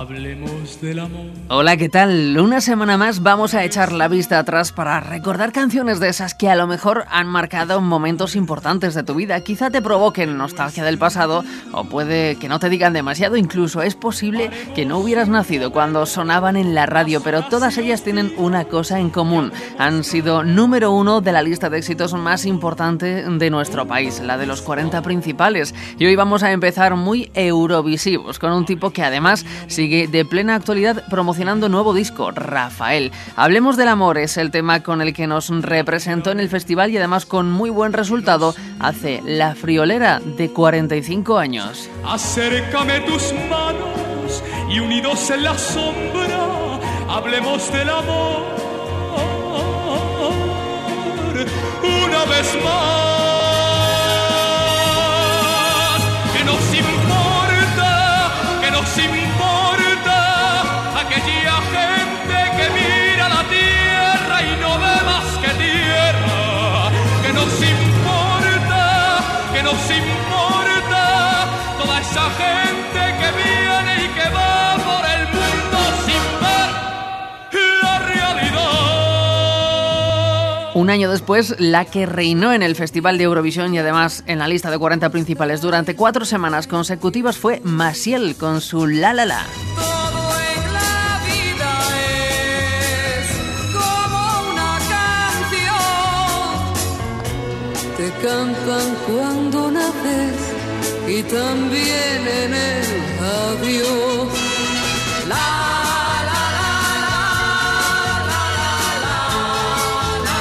Hablemos del amor. Hola, ¿qué tal? Una semana más vamos a echar la vista atrás para recordar canciones de esas que a lo mejor han marcado momentos importantes de tu vida. Quizá te provoquen nostalgia del pasado o puede que no te digan demasiado. Incluso es posible que no hubieras nacido cuando sonaban en la radio, pero todas ellas tienen una cosa en común. Han sido número 1 de la lista de éxitos más importante de nuestro país, la de los 40 principales. Y hoy vamos a empezar muy eurovisivos con un tipo que además sigue de plena actualidad promocionando nuevo disco, Rafael. Hablemos del amor es el tema con el que nos representó en el festival y además con muy buen resultado hace La Friolera de 45 años. Acércame tus manos y unidos en la sombra, hablemos del amor una vez más. Que nos importa, que nos importa aquella gente que mira la tierra y no ve más que tierra. Que nos importa toda esa gente que viene y que va por el mundo sin ver la realidad. Un año después, la que reinó en el Festival de Eurovisión y además en la lista de 40 principales durante 4 semanas consecutivas fue Maciel con su La La La. Te cantan cuando naces y también en el adiós. La, la, la, la, la, la, la,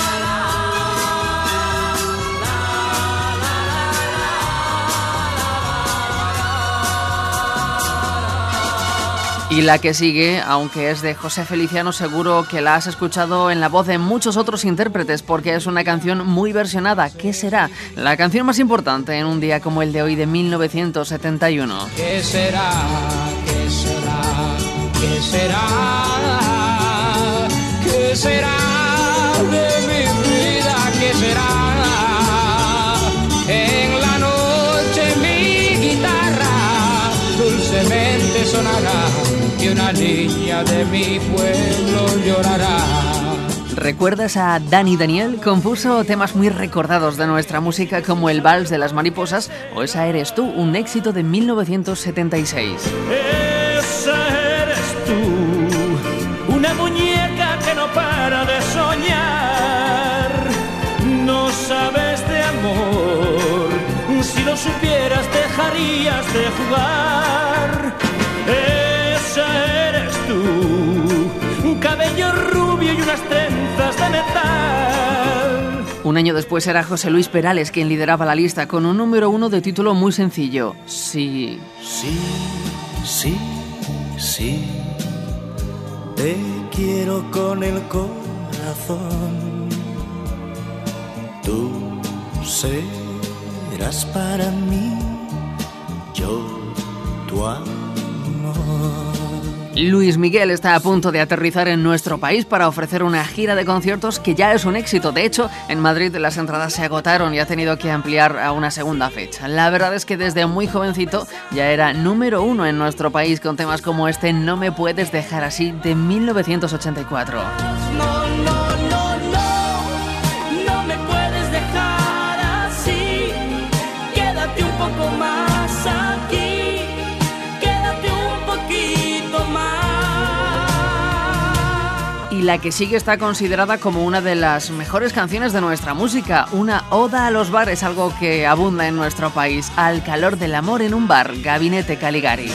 Y la que sigue, aunque es de José Feliciano, seguro que la has escuchado en la voz de muchos otros intérpretes porque es una canción muy versionada. ¿Qué será? La canción más importante en un día como el de hoy de 1971. ¿Qué será? ¿Qué será? ¿Qué será? ¿Qué será de mi vida? ¿Qué será? En la noche mi guitarra dulcemente sonará y una niña de mi pueblo llorará. ¿Recuerdas a Dani Daniel? Compuso temas muy recordados de nuestra música como el Vals de las Mariposas o Esa Eres Tú, un éxito de 1976. Esa eres tú, una muñeca que no para de soñar. No sabes de amor, si lo supieras dejarías de jugar. Esa eres tú, un cabello rubio y unas trenzas de metal. Un año después era José Luis Perales quien lideraba la lista con un número 1 de título muy sencillo, Sí. Sí, sí, sí, te quiero con el corazón. Tú serás para mí, yo tu amor. Luis Miguel está a punto de aterrizar en nuestro país para ofrecer una gira de conciertos que ya es un éxito. De hecho, en Madrid las entradas se agotaron y ha tenido que ampliar a una segunda fecha. La verdad es que desde muy jovencito ya era número 1 en nuestro país con temas como este No me puedes dejar así de 1984. No me puedes dejar así. Quédate un poco más aquí. Quédate un poquito más. Y la que sigue está considerada como una de las mejores canciones de nuestra música, una oda a los bares, algo que abunda en nuestro país. Al calor del amor en un bar, Gabinete Caligari.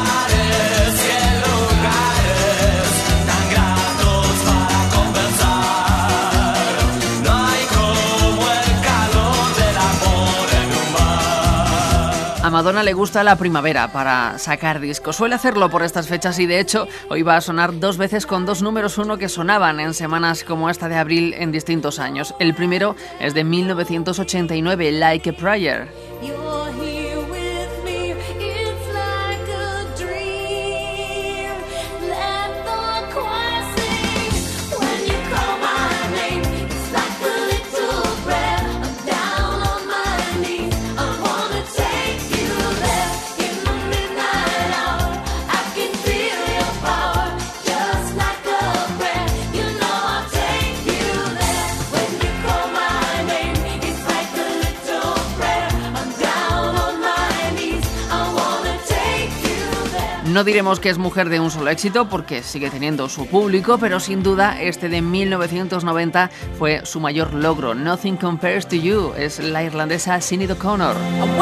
A Madonna le gusta la primavera para sacar discos. Suele hacerlo por estas fechas y de hecho hoy va a sonar 2 veces con 2 números 1 que sonaban en semanas como esta de abril en distintos años. El primero es de 1989, Like a Prayer. No diremos que es mujer de un solo éxito porque sigue teniendo su público, pero sin duda este de 1990 fue su mayor logro. Nothing Compares to You es la irlandesa Sinead O'Connor.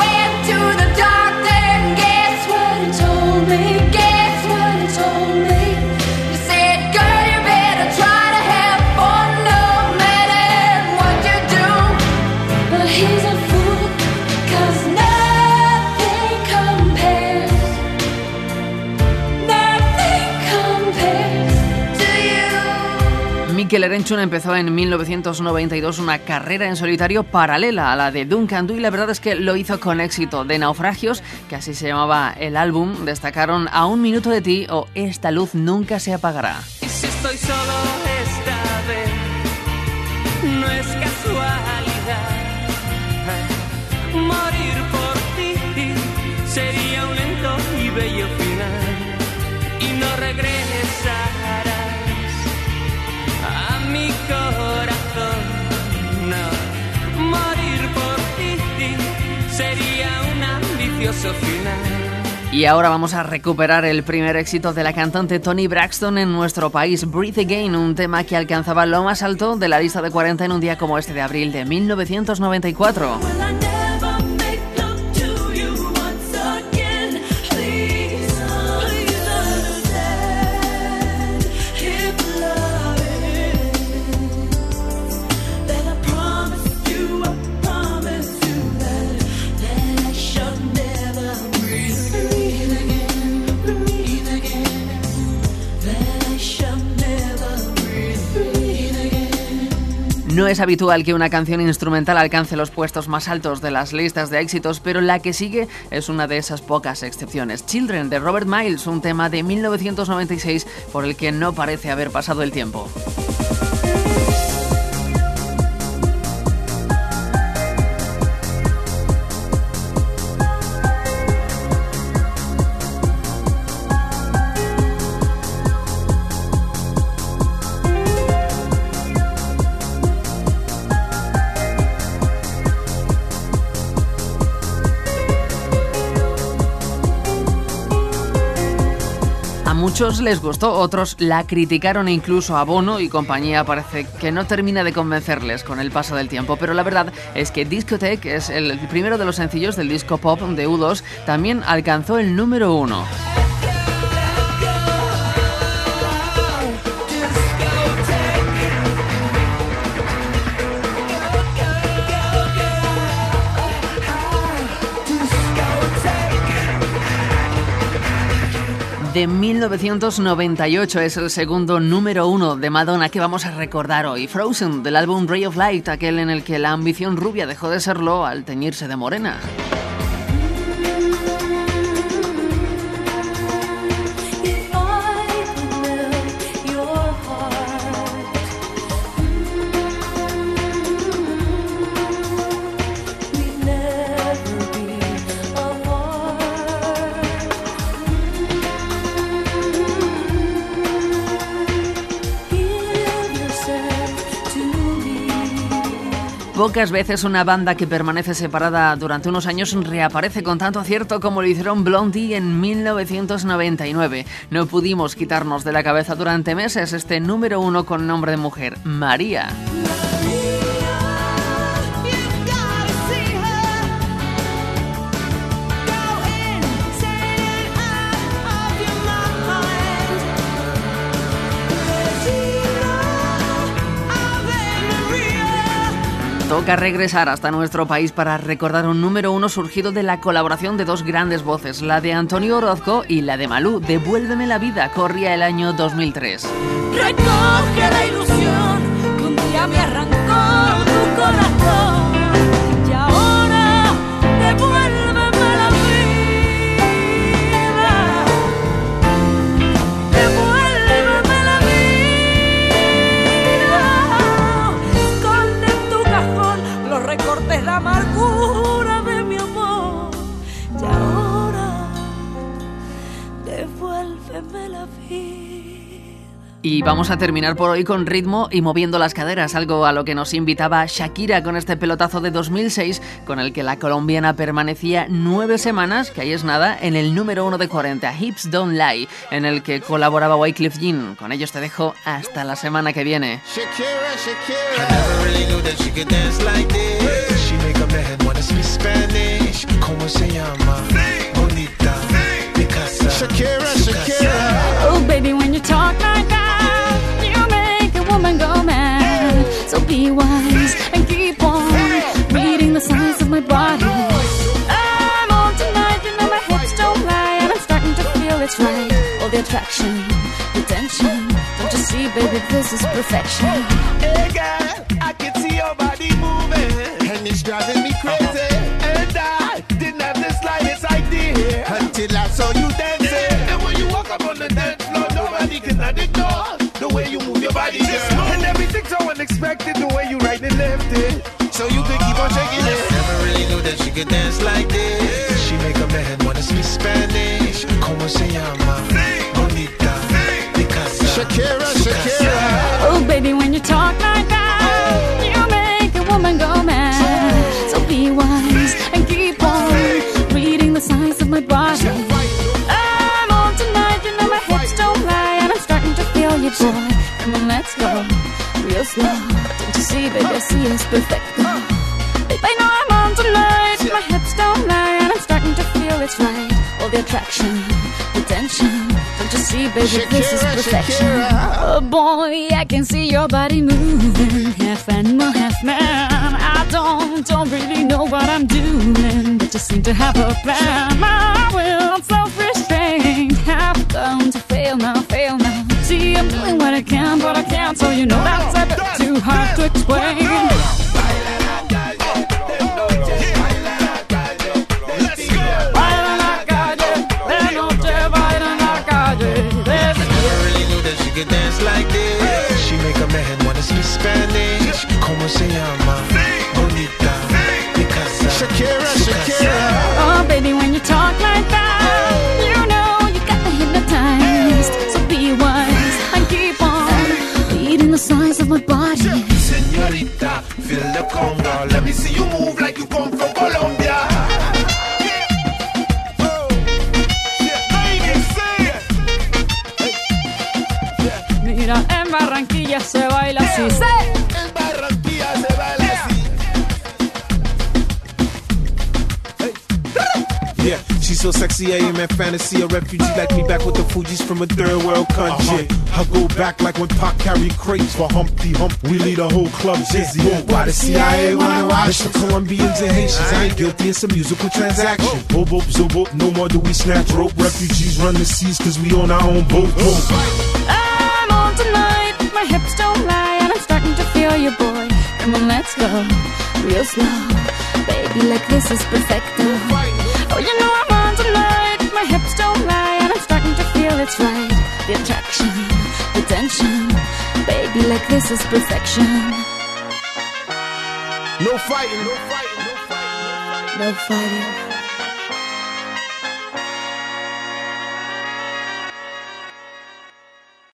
Mikel Erenchun empezó en 1992 una carrera en solitario paralela a la de Duncan Du y la verdad es que lo hizo con éxito. De Naufragios, que así se llamaba el álbum, destacaron A un minuto de ti o Esta luz nunca se apagará. Y si estoy solo esta vez, no es casualidad. Morir por ti sería un lento y bello final y no regresarás a mi corazón, no. Morir por ti sería un ambicioso final. Y ahora vamos a recuperar el primer éxito de la cantante Toni Braxton en nuestro país, Breathe Again, un tema que alcanzaba lo más alto de la lista de 40 en un día como este de abril de 1994. No es habitual que una canción instrumental alcance los puestos más altos de las listas de éxitos, pero la que sigue es una de esas pocas excepciones. Children, de Robert Miles, un tema de 1996 por el que no parece haber pasado el tiempo. Muchos les gustó, otros la criticaron e incluso a Bono y compañía parece que no termina de convencerles con el paso del tiempo, pero la verdad es que Discotheque es el primero de los sencillos del disco pop de U2, también alcanzó el número 1. De 1998 es el segundo número 1 de Madonna que vamos a recordar hoy. Frozen, del álbum Ray of Light, aquel en el que la ambición rubia dejó de serlo al teñirse de morena. Pocas veces una banda que permanece separada durante unos años reaparece con tanto acierto como lo hicieron Blondie en 1999. No pudimos quitarnos de la cabeza durante meses este número 1 con nombre de mujer, María. Toca regresar hasta nuestro país para recordar un número 1 surgido de la colaboración de dos grandes voces, la de Antonio Orozco y la de Malú. Devuélveme la vida, corría el año 2003. Recoge la ilusión que un día me arrancó tu corazón y ahora devuélveme la vida. Devuélveme la vida. Esconde en tu cajón los recortes de amargura de mi amor y ahora devuélveme la vida. Y vamos a terminar por hoy con ritmo y moviendo las caderas, algo a lo que nos invitaba Shakira con este pelotazo de 2006, con el que la colombiana permanecía 9 semanas, que ahí es nada, en el número 1 de 40, Hips Don't Lie, en el que colaboraba Wyclef Jean. Con ellos te dejo hasta la semana que viene. Oh baby, when you talk like that, you make a woman go mad. So be wise and keep on reading the signs of my body. I'm on tonight, you know my hips don't lie, and I'm starting to feel it's right. All the attraction, the tension, don't you see, baby, this is perfection. Hey girl, I can see your body moving, and it's driving me crazy. And I didn't have the slightest idea until I saw you dancing. And when you walk up on the dance floor, nobody can ignore the way you move your body, girl. And everything's so unexpected, the way you right and left it, so you could keep on shaking it. Never really knew that she could dance like this. She make a man wanna speak Spanish. Como se llama? Bonita. Picasa. Shakira, Shakira. Oh baby, when you talk like that, you make a woman go mad. So be wise and keep on reading the signs of my body. I'm on tonight, you know my hips don't lie, and I'm starting to feel you, boy. Come on, let's go real slow. Don't you see, baby, I see it's perfect. Babe, I know I'm on tonight, my hips don't lie, and I'm starting to feel it's right. All the attraction, the tension, don't you see, baby, this is perfection. Oh boy, I can see your body moving, half animal, half man. I don't really know what I'm doing, but just seem to have a plan. My will, self-restraint, have come to fail now, fail now. See, I'm doing what I can, but I can't, so you know that's a bit too hard to explain. Dance like this. She make a man wanna speak Spanish. Como se llama? Bonita. Picasa. Shakira, Shakira. Oh baby, when you talk like that, you know you got me hypnotized. So be wise and keep on reading the signs of my body. Señorita, feel the conga. Let me see you move like you come from Colombia. Mira, en Barranquilla se baila así. ¡Sí! En Barranquilla se baila así. Yeah, she's so sexy, I am in fantasy. A refugee like me back with the Fugees from a third world country. I go back like when Pac carried crates for Humpty Hump. We lead a whole club dizzy. Why the CIA wanna watch? It's for Colombians and Haitians. I ain't guilty, it's a musical transaction. Boop, boop, zoop, boop, no more do we snatch rope. Refugees run the seas cause we on our own boat. I'm on tonight, my hips don't lie, and I'm starting to feel you, boy. Come on, let's go real slow. Baby, like this is perfecto. Oh, you know I'm on tonight, my hips don't lie, and I'm starting to feel it's right. The attraction, the tension, baby, like this is perfection. No fighting, no fighting, no fighting, no fighting. No fighting.